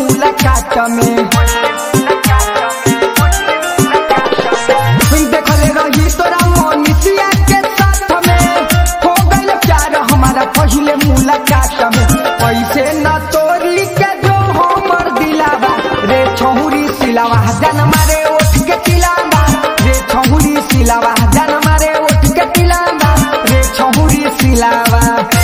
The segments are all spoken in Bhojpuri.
मुलाकात में देखले रही तोरा मनीषिया के साथ में हो गइल प्यार हमारा पहले मुलाकात में पैसे न तोरी के जो हमर दिलावा रे छहुरी सिलावा जन मारे उठ के तिलावा रे छहुरी सिलावा जन मारे उठ के तिलावा रे छहुरी सिलावा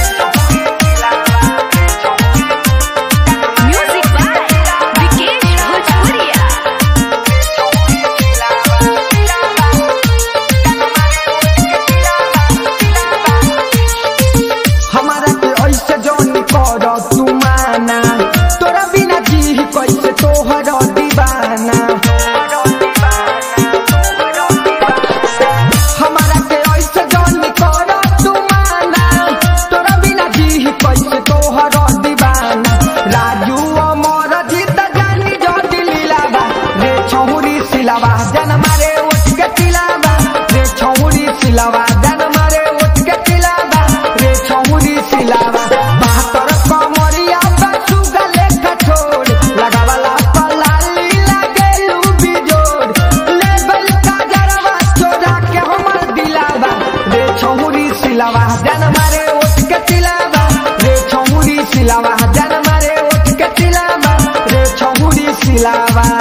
तोरा बिना जी कैसे तोहर दीवाना हमारा के ऐसे जौन कर तू माना तोरा बिना जी कैसे तोहर दीवाना राजू अमर जीत जानी जो दिलावा रे छहुरी सिलावा जन मारे उठ के तिलावा रे छहुरी सिलावा जन मारे उठ के तिलावा रे छहुरी सिलावा सिलावा जन मारे उठ के तिलावा रे छहुरी सिलावा जन मारे उठ के तिलावा रे छहुरी सिलावा।